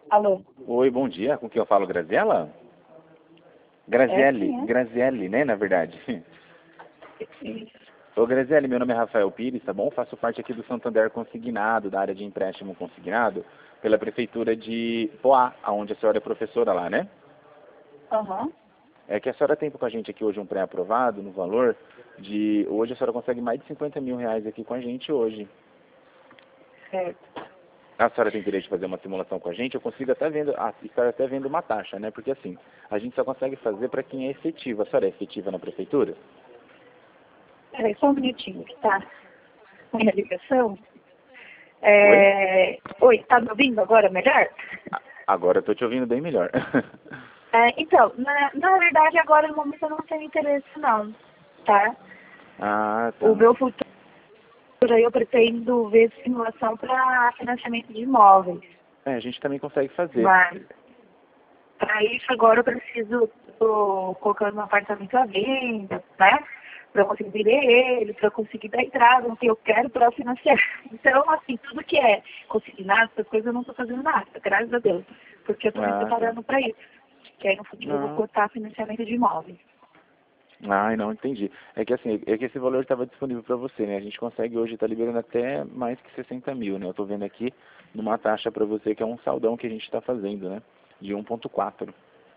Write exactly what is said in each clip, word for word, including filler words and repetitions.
Alô? Oi, bom dia. Com quem eu falo, Graziella? É, Grazielli, sim, é. Grazielli, né, na verdade. Isso. Ô, Grazielli, meu nome é Rafael Pires, tá bom? Faço parte aqui do Santander Consignado, da área de empréstimo consignado, pela prefeitura de Poá, onde a senhora é professora lá, né? Aham. É que a senhora tem com a gente aqui hoje um pré-aprovado no valor de... Hoje a senhora consegue mais de cinquenta mil reais aqui com a gente hoje. Certo. A senhora tem interesse de fazer uma simulação com a gente? Eu consigo até vendo, ah, estar até vendo uma taxa, né? Porque assim, a gente só consegue fazer para quem é efetivo. A senhora é efetiva na prefeitura? Peraí, só um minutinho, que tá com minha ligação. Oi? É... Oi, tá me ouvindo agora melhor? A- Agora eu tô te ouvindo bem melhor. É, então, na, na verdade, agora no momento eu não tenho interesse não, tá? Ah, O tá. meu futuro eu pretendo ver simulação para financiamento de imóveis. É, a gente também consegue fazer. Mas, para isso agora eu preciso, tô colocando um apartamento à venda, né? Para eu conseguir vender ele, para eu conseguir dar entrada no que eu quero para financiar. Então, assim, tudo que é consignado, essas coisas eu não estou fazendo nada, graças a Deus. Porque eu estou me Ah, tá. preparando para isso. Que aí no futuro eu vou Não. cortar financiamento de imóveis. Ai, não, entendi. É que assim, é que esse valor estava disponível para você, né? A gente consegue hoje estar liberando até mais que sessenta mil, né? Eu tô vendo aqui numa taxa para você que é um saldão que a gente está fazendo, né? De um ponto quatro.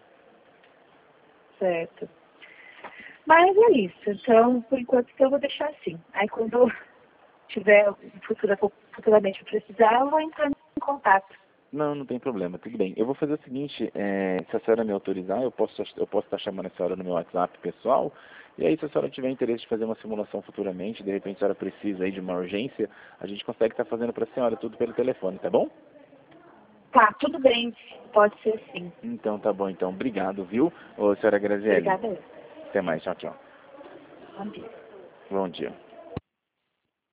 Certo. Mas é isso. Então, por enquanto, eu vou deixar assim. Aí quando eu tiver futura, futuramente precisar, eu vou entrar em contato. Não, não tem problema, tudo bem. Eu vou fazer o seguinte, é, se a senhora me autorizar, eu posso, eu posso estar chamando a senhora no meu WhatsApp pessoal, e aí se a senhora tiver interesse de fazer uma simulação futuramente, de repente a senhora precisa aí de uma urgência, a gente consegue estar fazendo para a senhora tudo pelo telefone, tá bom? Tá, tudo bem. Pode ser sim. Então tá bom, então. Obrigado, viu, ô, senhora Grazielli? Obrigada. Até mais, tchau, tchau. Bom dia. Bom dia.